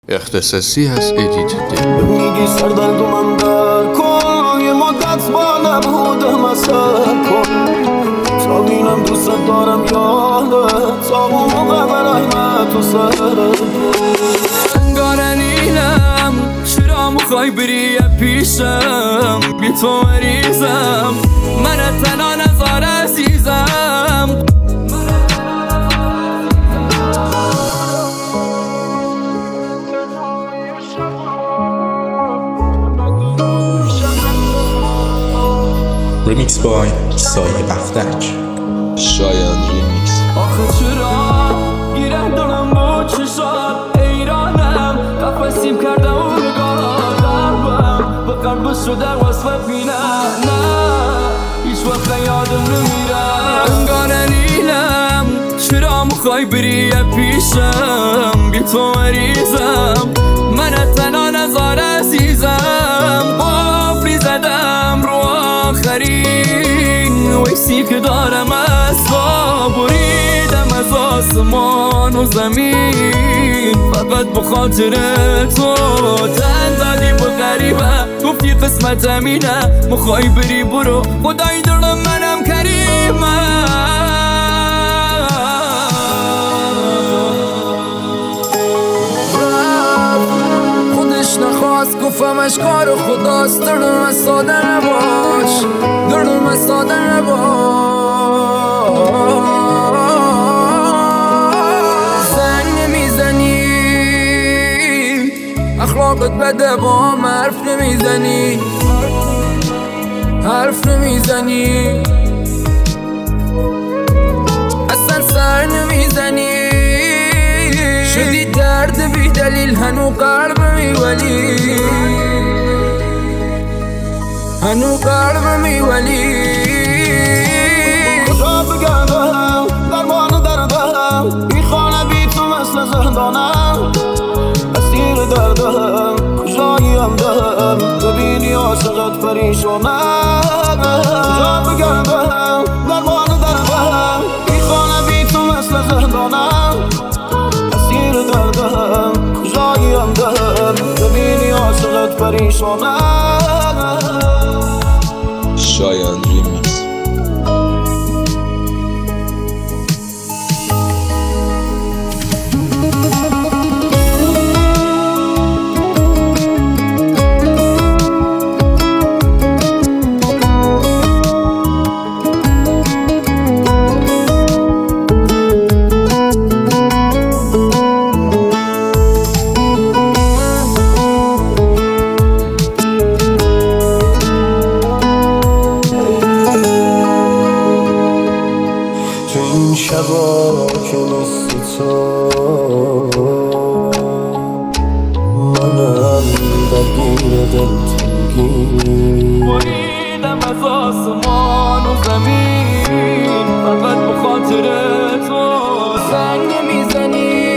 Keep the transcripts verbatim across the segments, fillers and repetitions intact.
اختصاصی از ادیت دل. میگی سردرد و من در کن، یه مدت با نبودم اثر کن تا بینم دوست دارم یادت، تا اون موقع برای من تو سر انگار نیلم چرا میخوای بری پیشم، بی تو مریضم من تنها نزار عزیزم. ریمیکس بای سایه بختک. شایان ریمیکس. آخه چرا گیره دارم با چشات ایرانم، قفصیم کردم و نگاه دربم با قلب شده وصف بینم، نه هیچ وقت یادم نمیرم. انگار نیلم چرا میخوای بری پیشم، بی تو مریضم من تنها نزار عزیزم. قفلی زدم رو آخرین ویسی که دارم از تو، بریدم از آسمان و زمین فقط بخاطر تو. تن دادی با غریبه گفتی قسمت همینه، مخوای بری برو خدای دارم منم کریمم. خودش نخواست گفتمش کار خداست، دردم از ساده نباش، دردم از ساده نباش. زنگ نمیزنی اخلاقت بده، با هم حرف نمیزنی حرف نمیزنی اصلا سر نمیزنی. شدی درد بی دلیل هنو قلبمی، ولی هنو قلبمی ولی کجا بگردم درمان دردم، این خانه بی تو مثل زندانم، اسیر دردم کجاییم دم، ببینی عاشقت پریشانم. کجا بگردم درمان دردم، این خانه بی تو مثل زندانم، اسیر دردم کجاییم دم، ببینی عاشقت پریشانم. شایان ریمیکس. این شبا که نیستی تو، منم درگیر دلتنگی، بریدم از آسمان و زمین فقط بخاطر تو. زنگ نمیزنی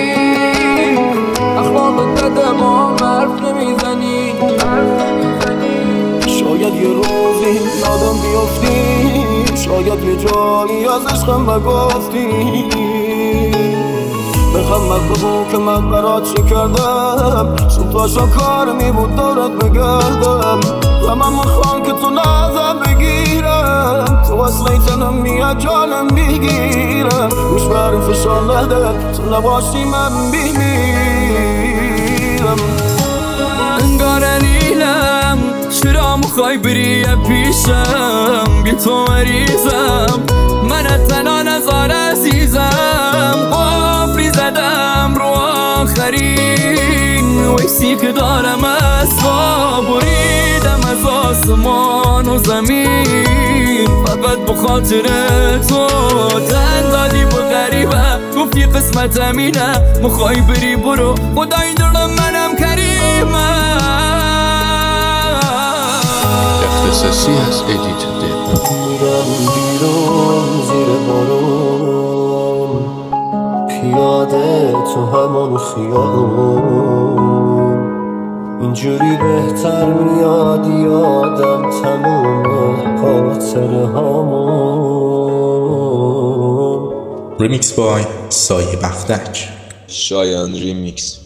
اخلاقت بده، با هم حرف نمیزنی حرف نمیزنی. شاید یه روزی یادم بیافتی، شاید یه جایی از عشقم بگفتی، بخمت بگو که من برات چی کردم، صبح تا شب کار می بود دورت بگردم، و من میخوام که تو نازم بگیرم، تو اصلی تنم میاد جانم بگیرم، گوش بریم فشار نده تو نباشی من بمیرم. انگار نیلم چرا میخوای بری پیشم، بی تو مریضم من تنها نزار عزیزم. قفلی زدم رو آخرین ویسی که دارم از تو، بریدم از آسمان و زمین فقط بخاطر تو. تن دادی با غریبه گفتی قسمت همینه، مخوای بری برو خدای دارم منم کریمم. اختصاصی از ادیت دل. میرم بیرون زیر بارون، پیاده تو همون خیابون، اینجوری بهتر میاد یادم تموم خاطره هامون. ریمیکس بای سایه بختک. شایان ریمیکس.